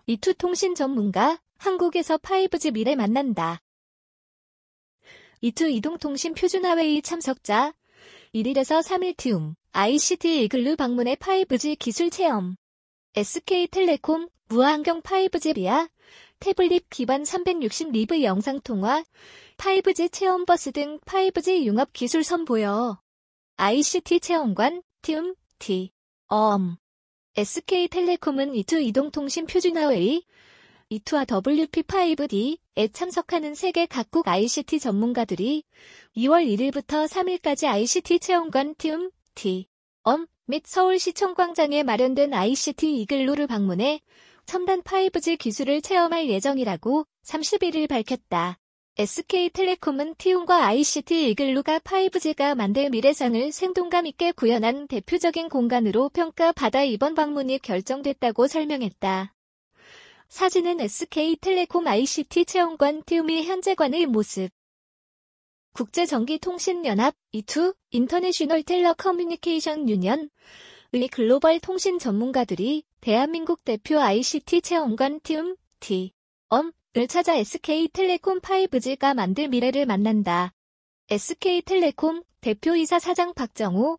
이투 통신 전문가, 한국에서 5G 미래 만난다. 이투 이동통신 표준화회의 참석자, 1일에서 3일 TIUM, ICT 이글루 방문의 5G 기술 체험. SK텔레콤, 무안경 5G 비아, 태블릿 기반 360 리브 영상통화, 5G 체험버스 등 5G 융합 기술 선보여. ICT 체험관, TIUM, SK텔레콤은 이투 이동통신 표준화회의, 이투와 WP5D에 참석하는 세계 각국 ICT 전문가들이 2월 1일부터 3일까지 ICT 체험관 TIUM, 및 서울시청 광장에 마련된 ICT 이글루를 방문해 첨단 5G 기술을 체험할 예정이라고 31일 밝혔다. SK텔레콤은 TIUM과 ICT 이글루가 5G가 만들 미래상을 생동감 있게 구현한 대표적인 공간으로 평가받아 이번 방문이 결정됐다고 설명했다. 사진은 SK텔레콤 ICT 체험관 TIUM의 현재관의 모습. 국제전기통신연합, 이투, 인터내셔널 텔레커뮤니케이션 유니언의 글로벌 통신 전문가들이 대한민국 대표 ICT 체험관 TIUM, 을 찾아 SK텔레콤 5G가 만들 미래를 만난다. SK텔레콤 대표이사 사장 박정호,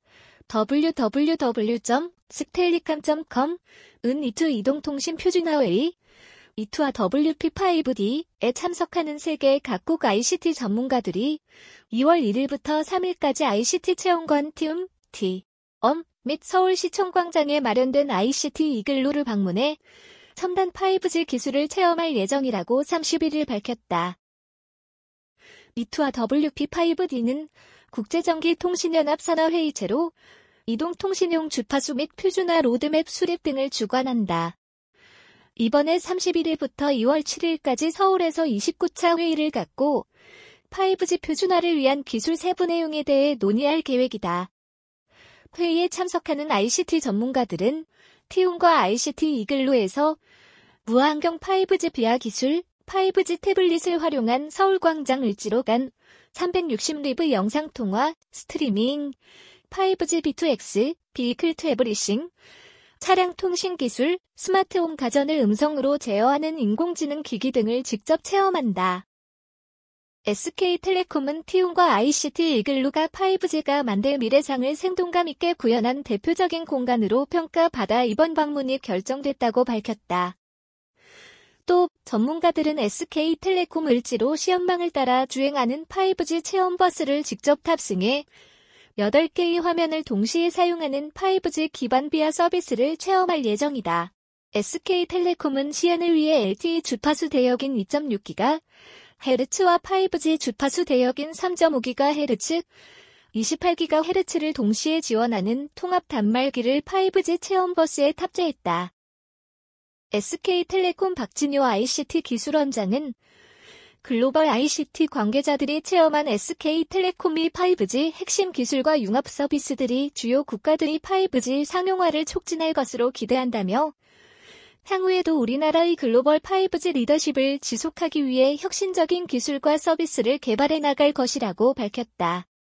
www.sktelecom.com 은 이투 이동통신 표준화회의, 이투와 WP5D에 참석하는 세계 각국 ICT 전문가들이 2월 1일부터 3일까지 ICT 체험관 TIUM, 및 서울시청 광장에 마련된 ICT 이글루를 방문해 첨단 5G 기술을 체험할 예정이라고 31일 밝혔다. 이투와 WP5D는 국제전기통신연합 산하회의체로 이동통신용 주파수 및 표준화 로드맵 수립 등을 주관한다. 이번에 31일부터 2월 7일까지 서울에서 29차 회의를 갖고 5G 표준화를 위한 기술 세부 내용에 대해 논의할 계획이다. 회의에 참석하는 ICT 전문가들은 TIUM과 ICT 이글루에서 무안경 5G 비아 기술, 5G 태블릿을 활용한 서울광장 을지로 간 360 리브 영상통화, 스트리밍, 5G B2X, 비이클 투 에브리싱, 차량 통신 기술, 스마트홈 가전을 음성으로 제어하는 인공지능 기기 등을 직접 체험한다. SK텔레콤은 TIUM과 ICT 이글루가 5G가 만들 미래상을 생동감 있게 구현한 대표적인 공간으로 평가받아 이번 방문이 결정됐다고 밝혔다. 또 전문가들은 SK텔레콤 을지로 시험망을 따라 주행하는 5G 체험버스를 직접 탑승해 8개의 화면을 동시에 사용하는 5G 기반 비아 서비스를 체험할 예정이다. SK텔레콤은 시연을 위해 LTE 주파수 대역인 2.6GHz와 5G 주파수 대역인 3.5GHz, 28GHz를 동시에 지원하는 통합 단말기를 5G 체험버스에 탑재했다. SK텔레콤 박진효 ICT 기술원장은 글로벌 ICT 관계자들이 체험한 SK텔레콤이 5G 핵심 기술과 융합 서비스들이 주요 국가들이 5G 상용화를 촉진할 것으로 기대한다며 향후에도 우리나라의 글로벌 5G 리더십을 지속하기 위해 혁신적인 기술과 서비스를 개발해 나갈 것이라고 밝혔다.